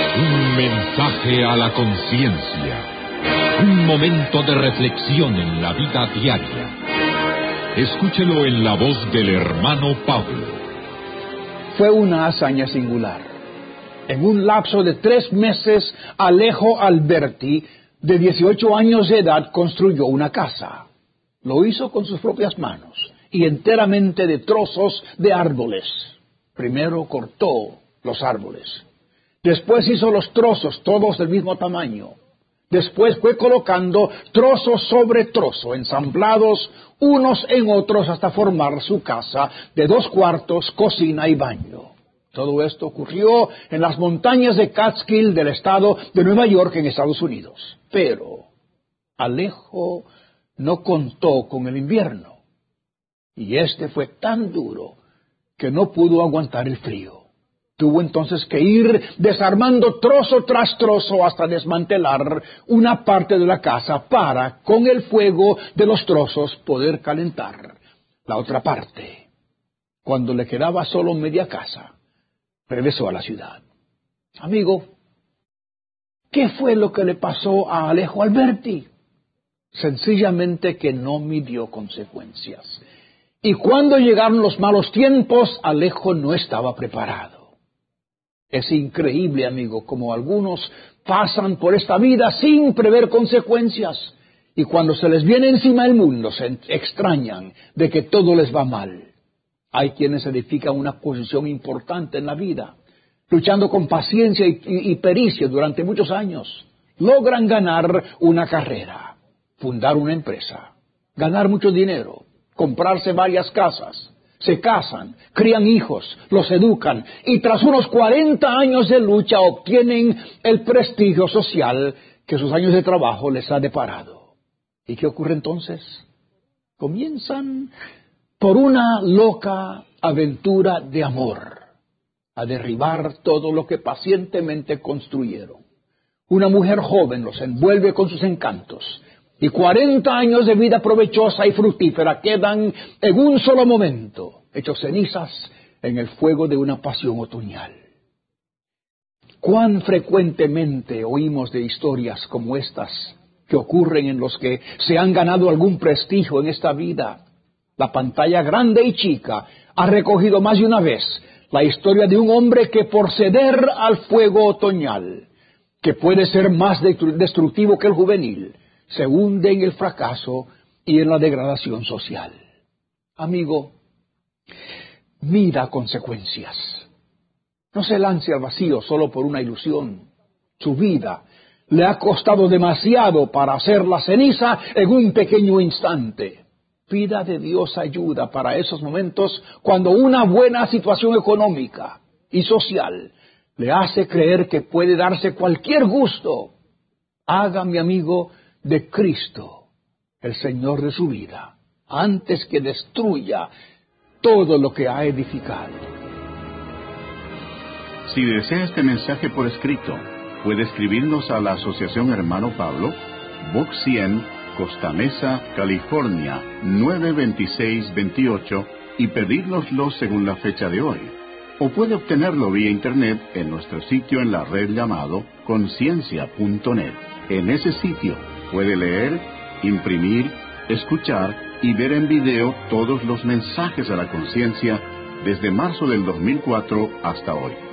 Un mensaje a la conciencia. Un momento de reflexión en la vida diaria. Escúchelo en la voz del hermano Pablo. Fue una hazaña singular. En un lapso de 3 meses, Alejo Alberti, de 18 años de edad, construyó una casa. Lo hizo con sus propias manos y enteramente de trozos de árboles. Primero cortó los árboles. Después hizo los trozos, todos del mismo tamaño. Después fue colocando trozo sobre trozo, ensamblados unos en otros hasta formar su casa de 2 cuartos, cocina y baño. Todo esto ocurrió en las montañas de Catskill del estado de Nueva York, en Estados Unidos. Pero Alejo no contó con el invierno. Y este fue tan duro que no pudo aguantar el frío. Tuvo entonces que ir desarmando trozo tras trozo hasta desmantelar una parte de la casa para, con el fuego de los trozos, poder calentar la otra parte. Cuando le quedaba solo media casa, regresó a la ciudad. Amigo, ¿qué fue lo que le pasó a Alejo Alberti? Sencillamente que no midió consecuencias. Y cuando llegaron los malos tiempos, Alejo no estaba preparado. Es increíble, amigo, como algunos pasan por esta vida sin prever consecuencias. Y cuando se les viene encima el mundo, se extrañan de que todo les va mal. Hay quienes edifican una posición importante en la vida, luchando con paciencia y pericia durante muchos años. Logran ganar una carrera, fundar una empresa, ganar mucho dinero, comprarse varias casas. Se casan, crían hijos, los educan y tras unos 40 años de lucha obtienen el prestigio social que sus años de trabajo les ha deparado. ¿Y qué ocurre entonces? Comienzan por una loca aventura de amor a derribar todo lo que pacientemente construyeron. Una mujer joven los envuelve con sus encantos. Y 40 años de vida provechosa y fructífera quedan en un solo momento, hechos cenizas en el fuego de una pasión otoñal. ¿Cuán frecuentemente oímos de historias como estas que ocurren en los que se han ganado algún prestigio en esta vida? La pantalla grande y chica ha recogido más de una vez la historia de un hombre que por ceder al fuego otoñal, que puede ser más destructivo que el juvenil, se hunde en el fracaso y en la degradación social. Amigo, mida consecuencias. No se lance al vacío solo por una ilusión. Su vida le ha costado demasiado para hacerla ceniza en un pequeño instante. Pida de Dios ayuda para esos momentos cuando una buena situación económica y social le hace creer que puede darse cualquier gusto. Haga, mi amigo, de Cristo el Señor de su vida, antes que destruya todo lo que ha edificado. Si desea este mensaje por escrito, puede escribirnos a la Asociación Hermano Pablo, Box 100, Costa Mesa, California, 92628, y pedírnoslo según la fecha de hoy. O puede obtenerlo vía internet en nuestro sitio en la red llamado conciencia.net. En ese sitio puede leer, imprimir, escuchar y ver en video todos los mensajes a la conciencia desde marzo del 2004 hasta hoy.